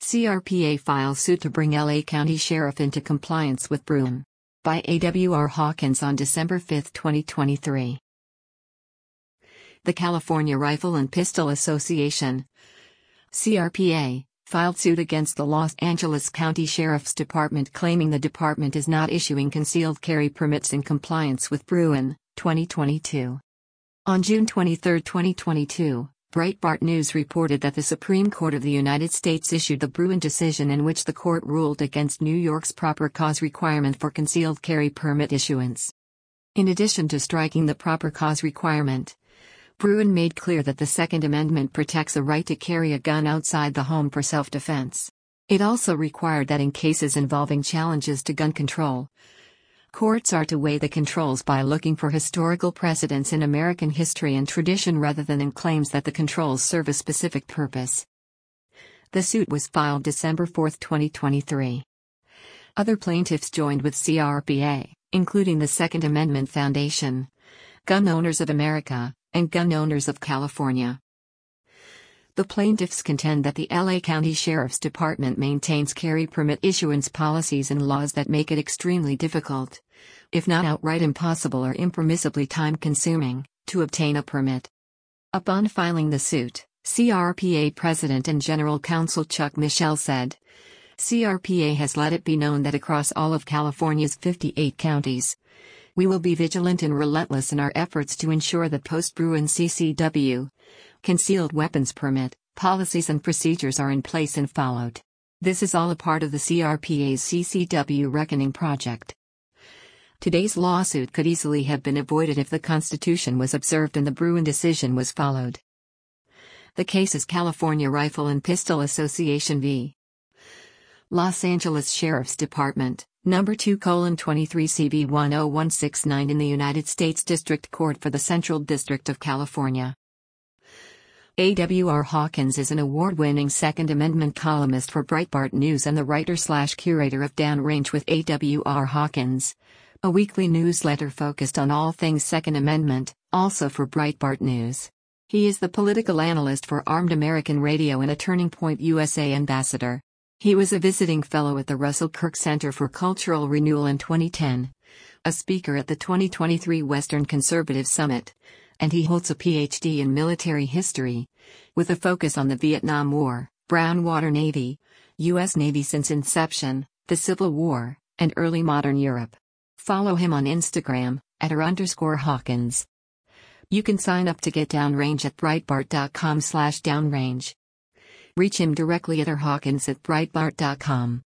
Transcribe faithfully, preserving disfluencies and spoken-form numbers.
C R P A files suit to bring L A County Sheriff into compliance with Bruen. By A W R Hawkins on December fifth, twenty twenty-three. The California Rifle and Pistol Association, C R P A, filed suit against the Los Angeles County Sheriff's Department claiming the department is not issuing concealed carry permits in compliance with Bruen, twenty twenty-two. On June twenty-third, twenty twenty-two, Breitbart News reported that the Supreme Court of the United States issued the Bruen decision in which the court ruled against New York's proper cause requirement for concealed carry permit issuance. In addition to striking the proper cause requirement, Bruen made clear that the Second Amendment protects a right to carry a gun outside the home for self-defense. It also required that in cases involving challenges to gun control, courts are to weigh the controls by looking for historical precedents in American history and tradition rather than in claims that the controls serve a specific purpose. The suit was filed December fourth, twenty twenty-three. Other plaintiffs joined with C R P A, including the Second Amendment Foundation, Gun Owners of America, and Gun Owners of California. The plaintiffs contend that the L A County Sheriff's Department maintains carry permit issuance policies and laws that make it extremely difficult, if not outright impossible or impermissibly time-consuming, to obtain a permit. Upon filing the suit, C R P A President and General Counsel Chuck Michel said, "C R P A has let it be known that across all of California's fifty-eight counties, we will be vigilant and relentless in our efforts to ensure that post-Bruen C C W, concealed weapons permit, policies and procedures are in place and followed. This is all a part of the C R P A's C C W Reckoning Project." Today's lawsuit could easily have been avoided if the Constitution was observed and the Bruen decision was followed. The case is California Rifle and Pistol Association v. Los Angeles Sheriff's Department, number two colon twenty-three C B one oh one six nine in the United States District Court for the Central District of California. A W R Hawkins is an award-winning Second Amendment columnist for Breitbart News and the writer-slash-curator of Downrange with A W R Hawkins, a weekly newsletter focused on all things Second Amendment, also for Breitbart News. He is the political analyst for Armed American Radio and a Turning Point U S A ambassador. He was a visiting fellow at the Russell Kirk Center for Cultural Renewal in twenty ten, a speaker at the twenty twenty-three Western Conservative Summit, and he holds a P H D in military history, with a focus on the Vietnam War, Brown Water Navy, U S Navy since inception, the Civil War, and early modern Europe. Follow him on Instagram, at r underscore Hawkins. You can sign up to get Downrange at breitbart dot com slash downrange. Reach him directly at r hawkins at breitbart dot com.